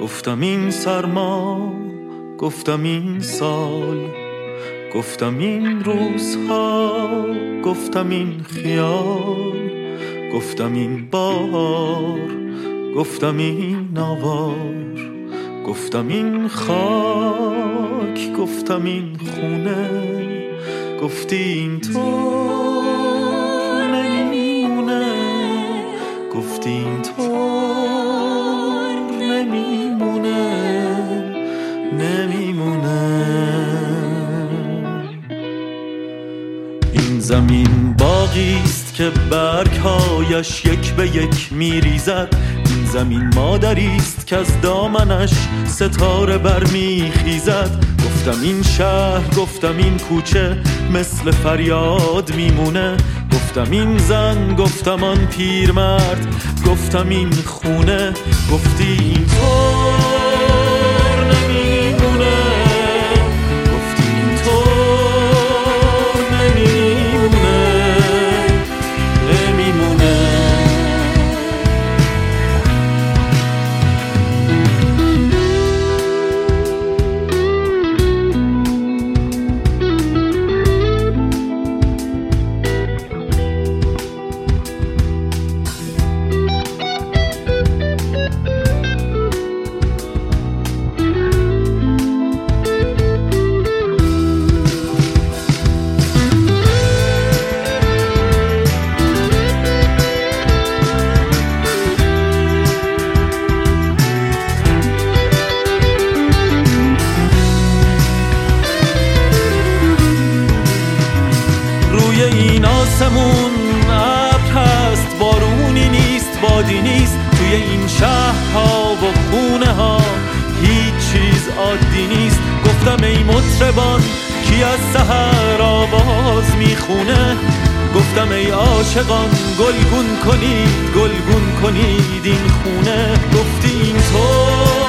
گفتم این سرما، گفتم این سال، گفتم این روزها، گفتم این خیال، گفتم این بار، گفتم این آوار، گفتم این خاک، گفتم این خونه، گفتی این طور نمیمونه، گفتی این طور نمیمونه، نمیمونه. این زمین باغیست که برگهایش یک به یک میریزد، این زمین مادریست که از دامنش ستاره برمیخیزد. گفتم این شهر، گفتم این کوچه مثل فریاد میمونه، گفتم این زن، گفتم آن پیرمرد، گفتم این خونه، گفتی این طور نمیمونه، گفتی این طور نمیمونه، نمیمونه. این آسمون ابر هست، بارونی نیست، بادی نیست، توی این شهرها و خونه ها هیچ چیز عادی نیست. گفتم ای مطربان کی از سحر آواز میخونه، گفتم ای عاشقان گلگون کنید، گلگون کنید این خونه، گفتی این طور